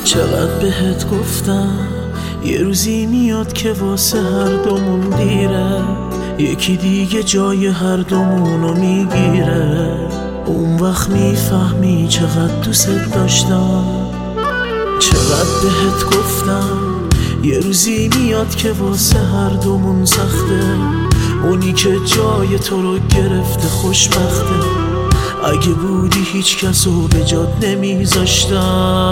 چقدر بهت گفتم یه روزی میاد که واسه هر دومون دیره، یکی دیگه جای هر دومونو میگیره. اون وقت میفهمی چقدر دوست داشتم. چقدر بهت گفتم یه روزی میاد که واسه هر دومون سخته، اونی که جای تو رو گرفته خوشبخته. اگه بودی هیچ کسو به جات نمیذاشتم.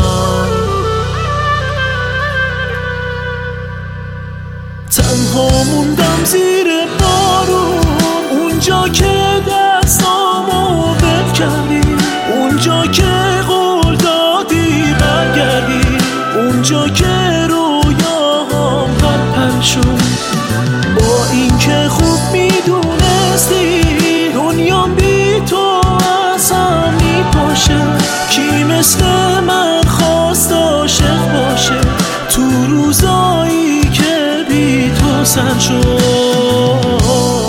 تنها موندم زیر بارون، اونجا که دستامو بد کردی، اونجا که قول دادی برگردی، اونجا که رویاهام پرپر شد. با این که خوب میدونستی دنیام بی تو از هم میپاشه، کی مثل من خواست عاشق باشه تو روزایی که بی تو سر شد.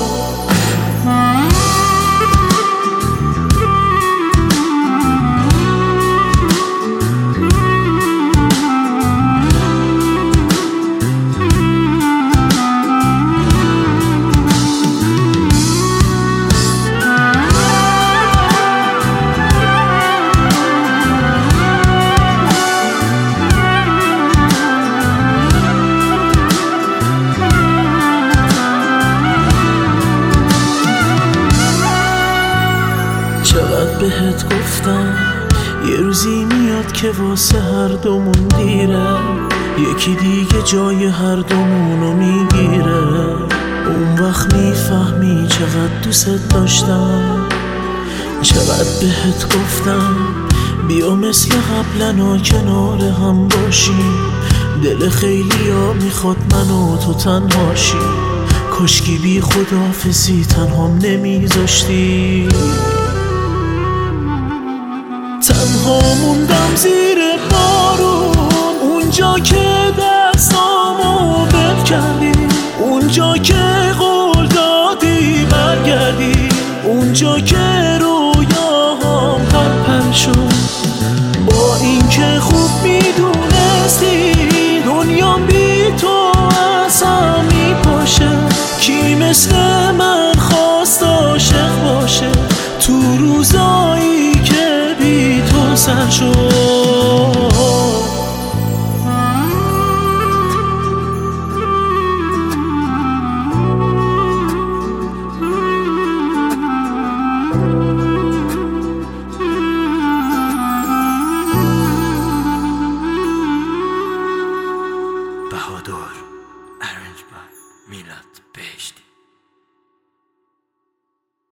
چقدر بهت گفتم یه روزی میاد که واسه هر دومون دیره، یکی دیگه جای هر دومونو میگیره. اون وقت میفهمی چقدر دوست داشتم. چقدر بهت گفتم بیا مثل قبلنا کنار هم باشیم، دل خیلی ها میخواد من و تو تنهاشی. کاشکی بی خداحافظی تنهام نمیذاشتی. تنها موندم زیر بارون، اونجا که دستامو بد کردی، اونجا که قول دادی برگردی، اونجا که رویاهام پرپر شد. با این که خوب میدونستی دنیام بی تو از هم میپاشه، کی مثل من خواست عاشق باشه تو روزایی که بی تو سر شد.